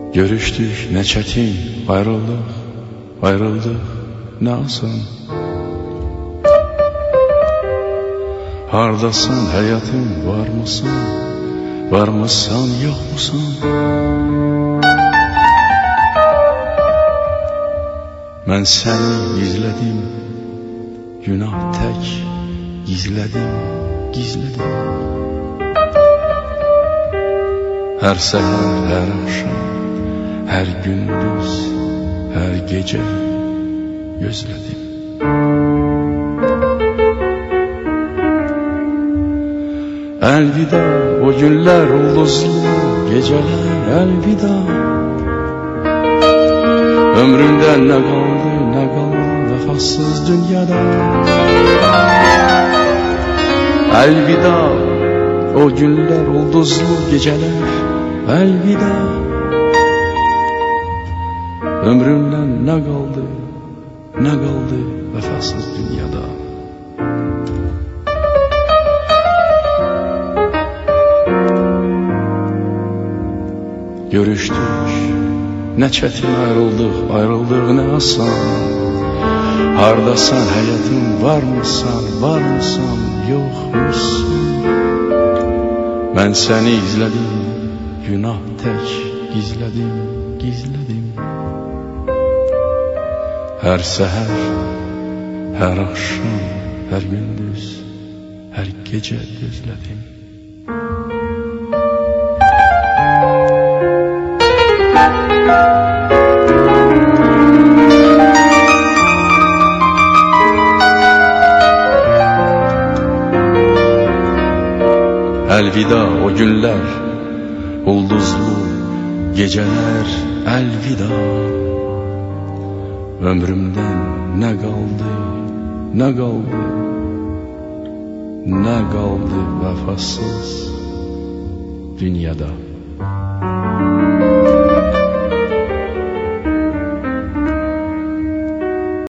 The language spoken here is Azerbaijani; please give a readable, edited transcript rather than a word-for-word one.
Görüşdük, nə çətin, ayrıldıq, nə asan. Hardasan həyatım, varmısan, yoxmusan? Mən səni izlədim, günah tək gizlədim. Hər səhər, hər axşam, hər gündüz, hər gecə gözlədim. Əlvida o günlər, ulduzlu gecələr, əlvida. Ömrümdə nə qaldı vəfasız dünyada. Əlvida o günlər, ulduzlu gecələr, əlvida. Ömrümdən nə qaldı vəfasız dünyada. Görüşdük, nə çətin ayrıldıq, nə asan. Hardasan həyatım, varmısan, yoxmusan? Mən səni izlədim, günah tək gizlədim. Hər səhər, hər axşam, hər gündüz, hər gecə gözlədim. Əlvida o günlər, ulduzlu gecələr, əlvida. Ömrümdən nə qaldı vəfasız dünyada.